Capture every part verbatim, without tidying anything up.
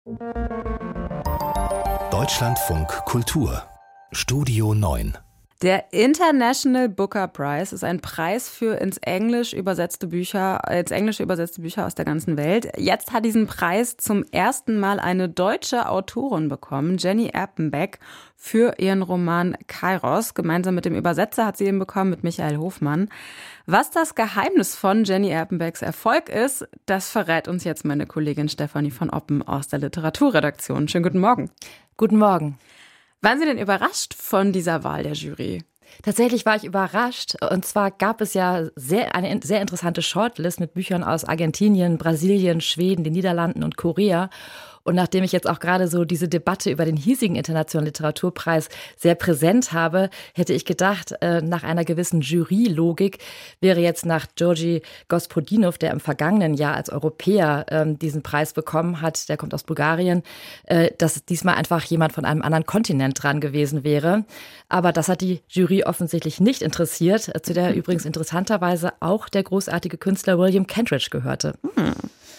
Deutschlandfunk Kultur Studio neun. Der International Booker Prize ist ein Preis für ins Englisch übersetzte Bücher, ins Englische übersetzte Bücher aus der ganzen Welt. Jetzt hat diesen Preis zum ersten Mal eine deutsche Autorin bekommen, Jenny Erpenbeck, für ihren Roman Kairos. Gemeinsam mit dem Übersetzer hat sie ihn bekommen, mit Michael Hofmann. Was das Geheimnis von Jenny Erpenbecks Erfolg ist, das verrät uns jetzt meine Kollegin Stefanie von Oppen aus der Literaturredaktion. Schönen guten Morgen. Guten Morgen. Waren Sie denn überrascht von dieser Wahl der Jury? Tatsächlich war ich überrascht. Und zwar gab es ja sehr, eine sehr interessante Shortlist mit Büchern aus Argentinien, Brasilien, Schweden, den Niederlanden und Korea. Und nachdem ich jetzt auch gerade so diese Debatte über den hiesigen Internationalen Literaturpreis sehr präsent habe, hätte ich gedacht, nach einer gewissen Jurylogik wäre jetzt nach Georgi Gospodinov, der im vergangenen Jahr als Europäer diesen Preis bekommen hat, der kommt aus Bulgarien, dass diesmal einfach jemand von einem anderen Kontinent dran gewesen wäre. Aber das hat die Jury offensichtlich nicht interessiert, zu der übrigens interessanterweise auch der großartige Künstler William Kentridge gehörte. Hm.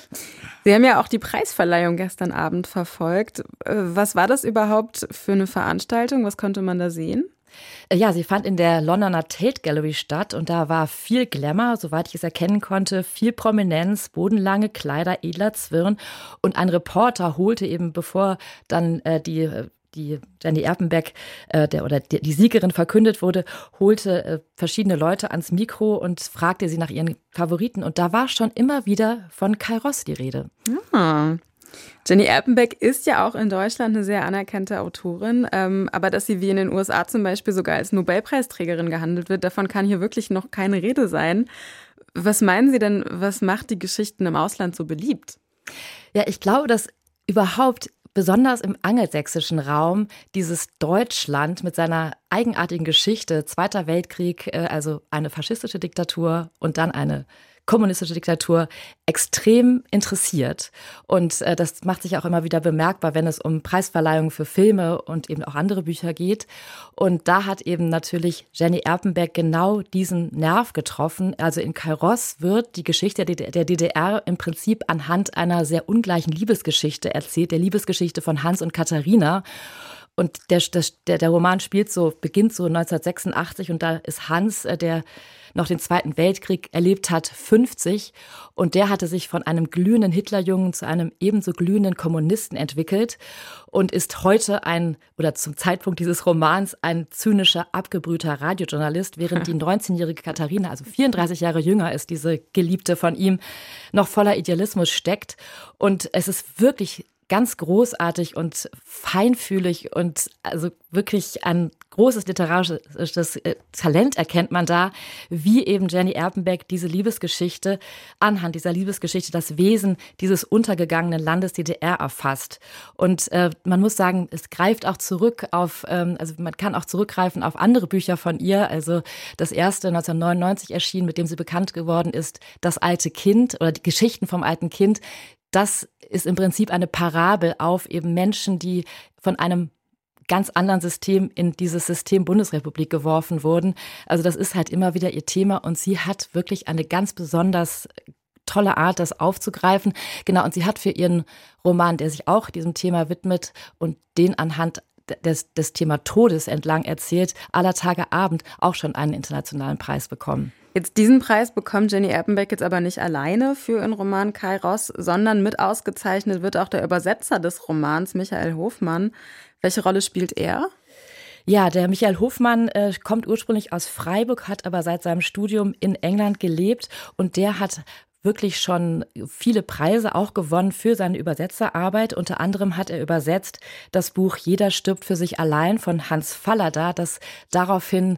Sie haben ja auch die Preisverleihung gestern Abend verfolgt. Was war das überhaupt für eine Veranstaltung? Was konnte man da sehen? Ja, sie fand in der Londoner Tate Gallery statt und da war viel Glamour, soweit ich es erkennen konnte, viel Prominenz, bodenlange Kleider, edler Zwirn und ein Reporter holte eben, bevor dann äh, die äh, die Jenny Erpenbeck, äh, der oder die, die Siegerin verkündet wurde, holte äh, verschiedene Leute ans Mikro und fragte sie nach ihren Favoriten. Und da war schon immer wieder von Kairos die Rede. Ah. Jenny Erpenbeck ist ja auch in Deutschland eine sehr anerkannte Autorin. Ähm, aber dass sie wie in den U S A zum Beispiel sogar als Nobelpreisträgerin gehandelt wird, davon kann hier wirklich noch keine Rede sein. Was meinen Sie denn, was macht die Geschichten im Ausland so beliebt? Ja, ich glaube, dass überhaupt besonders im angelsächsischen Raum dieses Deutschland mit seiner eigenartigen Geschichte, Zweiter Weltkrieg, also eine faschistische Diktatur und dann eine kommunistische Diktatur, extrem interessiert. Und äh, das macht sich auch immer wieder bemerkbar, wenn es um Preisverleihungen für Filme und eben auch andere Bücher geht. Und da hat eben natürlich Jenny Erpenbeck genau diesen Nerv getroffen. Also in Kairos wird die Geschichte der D D R im Prinzip anhand einer sehr ungleichen Liebesgeschichte erzählt, der Liebesgeschichte von Hans und Katharina. Und der, der, der Roman spielt so, beginnt so neunzehnhundertsechsundachtzig und da ist Hans, der noch den Zweiten Weltkrieg erlebt hat, fünfzig. Und der hatte sich von einem glühenden Hitlerjungen zu einem ebenso glühenden Kommunisten entwickelt und ist heute ein, oder zum Zeitpunkt dieses Romans, ein zynischer, abgebrühter Radiojournalist, während die neunzehnjährige Katharina, also vierunddreißig Jahre jünger ist, diese Geliebte von ihm, noch voller Idealismus steckt. Und es ist wirklich ganz großartig und feinfühlig und also wirklich ein großes literarisches Talent erkennt man da, wie eben Jenny Erpenbeck diese Liebesgeschichte, anhand dieser Liebesgeschichte das Wesen dieses untergegangenen Landes D D R erfasst. Und äh, man muss sagen, es greift auch zurück auf, ähm, also man kann auch zurückgreifen auf andere Bücher von ihr. Also das erste neunzehnhundertneunundneunzig erschien, mit dem sie bekannt geworden ist, Das alte Kind oder die Geschichten vom alten Kind. Das ist im Prinzip eine Parabel auf eben Menschen, die von einem ganz anderen System in dieses System Bundesrepublik geworfen wurden. Also das ist halt immer wieder ihr Thema und sie hat wirklich eine ganz besonders tolle Art, das aufzugreifen. Genau, und sie hat für ihren Roman, der sich auch diesem Thema widmet und den anhand des, des Thema Todes entlang erzählt, Aller Tage Abend auch schon einen internationalen Preis bekommen. Jetzt diesen Preis bekommt Jenny Erpenbeck jetzt aber nicht alleine für ihren Roman Kairos, sondern mit ausgezeichnet wird auch der Übersetzer des Romans, Michael Hofmann. Welche Rolle spielt er? Ja, der Michael Hofmann äh, kommt ursprünglich aus Freiburg, hat aber seit seinem Studium in England gelebt und der hat wirklich schon viele Preise auch gewonnen für seine Übersetzerarbeit. Unter anderem hat er übersetzt das Buch Jeder stirbt für sich allein von Hans Fallada, das daraufhin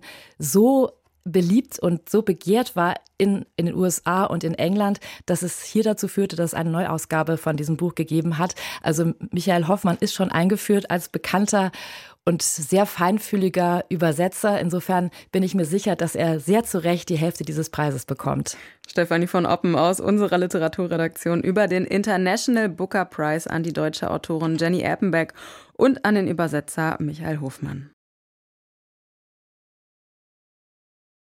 so beliebt und so begehrt war in, in den U S A und in England, dass es hier dazu führte, dass es eine Neuausgabe von diesem Buch gegeben hat. Also Michael Hofmann ist schon eingeführt als bekannter und sehr feinfühliger Übersetzer. Insofern bin ich mir sicher, dass er sehr zu Recht die Hälfte dieses Preises bekommt. Stefanie von Oppen aus unserer Literaturredaktion über den International Booker Prize an die deutsche Autorin Jenny Erpenbeck und an den Übersetzer Michael Hofmann.